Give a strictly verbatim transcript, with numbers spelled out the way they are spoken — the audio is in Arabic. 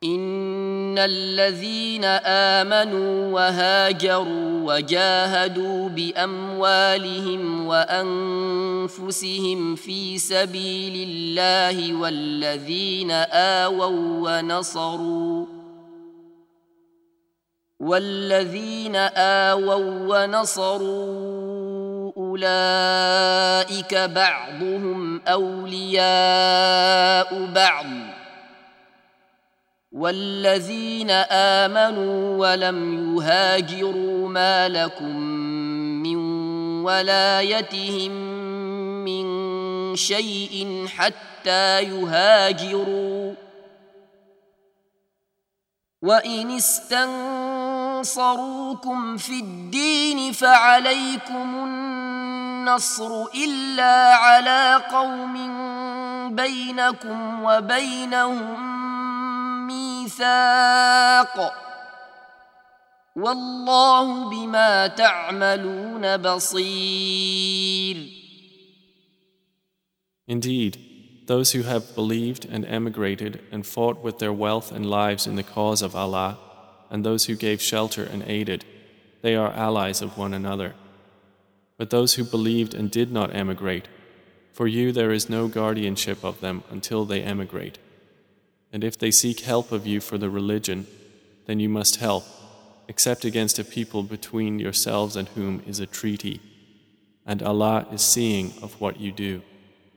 إن الذين آمنوا وهاجروا وجاهدوا بأموالهم وأنفسهم في سبيل الله والذين آووا ونصروا والذين آووا ونصروا أولئك بعضهم أولياء بعض والذين آمنوا ولم يهاجروا ما لكم من ولايتهم من شيء حتى يهاجروا وإن استنصروكم في الدين فعليكم النصر إلا على قوم بينكم وبينهم ميثاق والله بما تعملون بصير. Indeed, those who have believed and emigrated and fought with their wealth and lives in the cause of Allah, and those who gave shelter and aided, they are allies of one another. But those who believed and did not emigrate, for you there is no guardianship of them until they emigrate. And if they seek help of you for the religion, then you must help, except against a people between yourselves and whom is a treaty. And Allah is seeing of what you do.